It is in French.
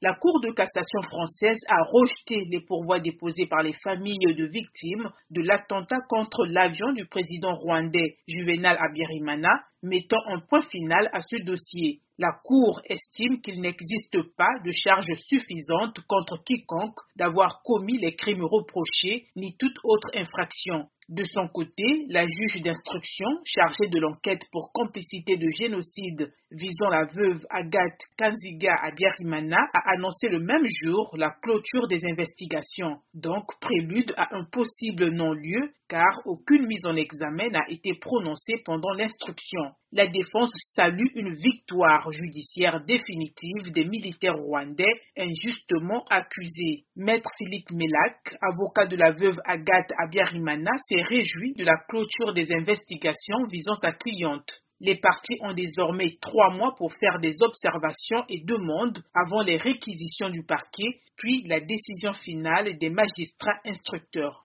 La Cour de cassation française a rejeté les pourvois déposés par les familles de victimes de l'attentat contre l'avion du président rwandais Juvenal Habyarimana, mettant un point final à ce dossier. La Cour estime qu'il n'existe pas de charge suffisante contre quiconque d'avoir commis les crimes reprochés ni toute autre infraction. De son côté, la juge d'instruction chargée de l'enquête pour complicité de génocide visant la veuve Agathe Kanziga Habyarimana a annoncé le même jour la clôture des investigations, donc prélude à un possible non-lieu car aucune mise en examen n'a été prononcée pendant l'instruction. La défense salue une victoire judiciaire définitive des militaires rwandais injustement accusés. Maître Philippe Mellack, avocat de la veuve Agathe Habyarimana, s'est réjoui de la clôture des investigations visant sa cliente. Les parties ont désormais 3 mois pour faire des observations et demandes avant les réquisitions du parquet, puis la décision finale des magistrats instructeurs.